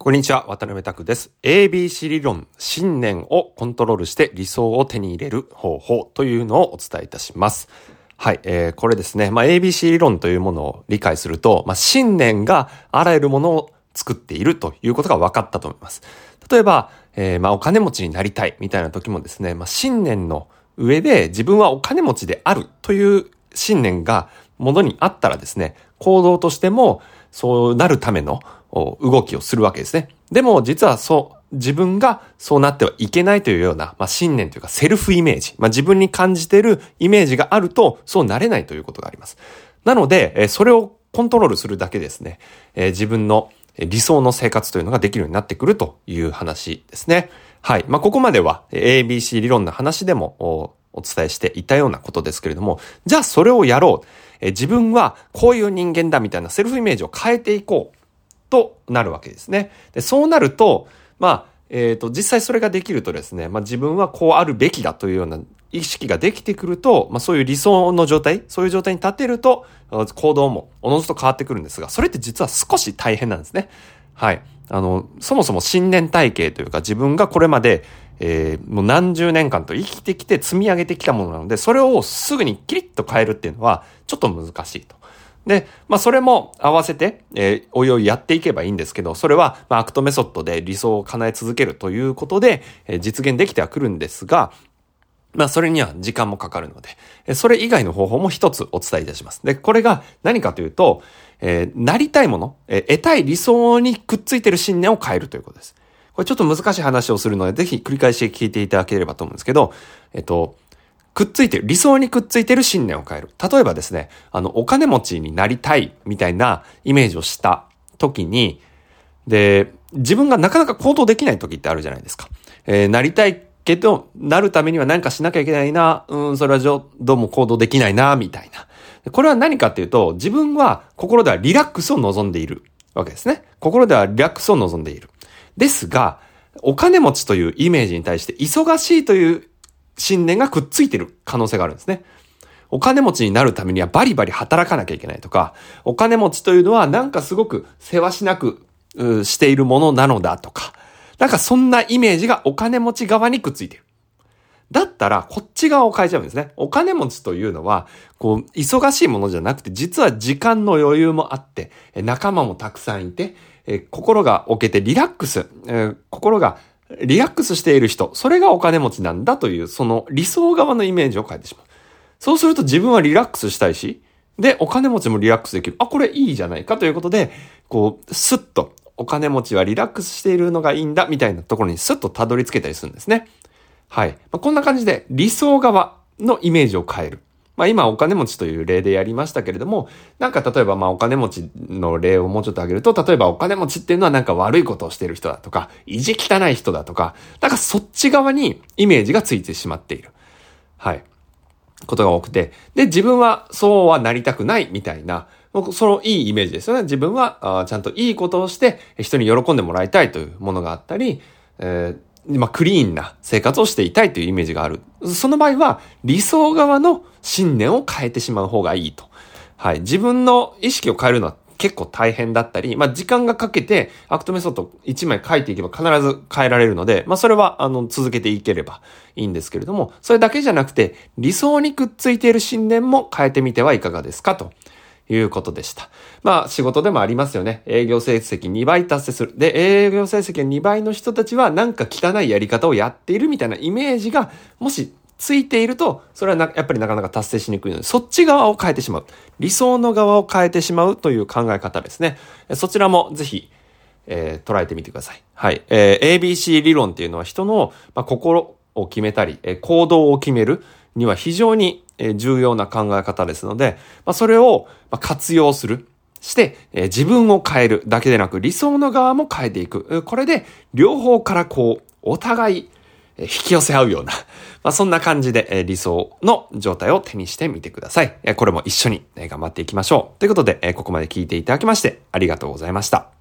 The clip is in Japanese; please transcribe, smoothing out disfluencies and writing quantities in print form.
こんにちは、渡辺拓です。ABC 理論、信念をコントロールして理想を手に入れる方法というのをお伝えいたします。はい、これですね。ABC 理論というものを理解すると、信念があらゆるものを作っているということが分かったと思います。例えば、お金持ちになりたいみたいな時もですね、信念の上で自分はお金持ちであるという信念がものにあったらですね、行動としてもそうなるための動きをするわけですね。でも実は自分がそうなってはいけないというような、信念というかセルフイメージ、自分に感じているイメージがあるとそうなれないということがあります。なので、それをコントロールするだけですね、自分の理想の生活というのができるようになってくるという話ですね。はい。ここまでは ABC 理論の話でもお伝えしていたようなことですけれども、じゃあそれをやろう。自分はこういう人間だみたいなセルフイメージを変えていこうとなるわけですね。で、そうなると、実際それができるとですね、自分はこうあるべきだというような意識ができてくると、そういう理想の状態、そういう状態に立てると、行動もおのずと変わってくるんですが、それって実は少し大変なんですね。はい。そもそも信念体系というか、自分がこれまで、もう何十年間と生きてきて積み上げてきたものなので、それをすぐにキリッと変えるっていうのは、ちょっと難しいと。で、それも合わせて、おいおいやっていけばいいんですけど、それは、アクトメソッドで理想を叶え続けるということで、実現できてはくるんですが、それには時間もかかるので、それ以外の方法も一つお伝えいたします。で、これが何かというと、なりたいもの、得たい理想にくっついている信念を変えるということです。これちょっと難しい話をするので、ぜひ繰り返し聞いていただければと思うんですけど、くっついてる、理想にくっついてる信念を変える。例えばですね、お金持ちになりたいみたいなイメージをした時に、で、自分がなかなか行動できない時ってあるじゃないですか。なりたいけど、なるためには何かしなきゃいけないな、それはどうも行動できないな、みたいな。これは何かっていうと、自分は心ではリラックスを望んでいるわけですね。心ではリラックスを望んでいる。ですが、お金持ちというイメージに対して忙しいという信念がくっついている可能性があるんですね。お金持ちになるためにはバリバリ働かなきゃいけないとか、お金持ちというのはなんかすごくせわしなくしているものなのだとか、なんかそんなイメージがお金持ち側にくっついている。だったらこっち側を変えちゃうんですね。お金持ちというのは、忙しいものじゃなくて、実は時間の余裕もあって、仲間もたくさんいて、心が置けてリラックス、心がリラックスしている人、それがお金持ちなんだという、その理想側のイメージを変えてしまう。そうすると自分はリラックスしたいし、で、お金持ちもリラックスできる。これいいじゃないかということで、スッと、お金持ちはリラックスしているのがいいんだ、みたいなところにスッとたどり着けたりするんですね。はい。こんな感じで、理想側のイメージを変える。今お金持ちという例でやりましたけれども、なんか例えばお金持ちの例をもうちょっと挙げると、例えばお金持ちっていうのはなんか悪いことをしている人だとか、意地汚い人だとか、なんかそっち側にイメージがついてしまっている。はい。ことが多くて。で、自分はそうはなりたくないみたいな、そのいいイメージですよね。自分はちゃんといいことをして人に喜んでもらいたいというものがあったり、クリーンな生活をしていたいというイメージがある。その場合は理想側の信念を変えてしまう方がいいと。はい。自分の意識を変えるのは結構大変だったり、時間がかけてアクトメソッド1枚書いていけば必ず変えられるので、それは続けていければいいんですけれども、それだけじゃなくて理想にくっついている信念も変えてみてはいかがですかということでした。仕事でもありますよね。営業成績2倍達成する。で、営業成績が2倍の人たちはなんか汚いやり方をやっているみたいなイメージがもしついていると、それはやっぱりなかなか達成しにくいので、そっち側を変えてしまう。理想の側を変えてしまうという考え方ですね。そちらもぜひ、捉えてみてください。はい。ABC 理論っていうのは人の、心を決めたり、行動を決めるには非常に重要な考え方ですので、それを活用する。して、自分を変えるだけでなく理想の側も変えていく。これで両方からお互い引き寄せ合うような、そんな感じで理想の状態を手にしてみてください。これも一緒に頑張っていきましょう。ということで、ここまで聞いていただきましてありがとうございました。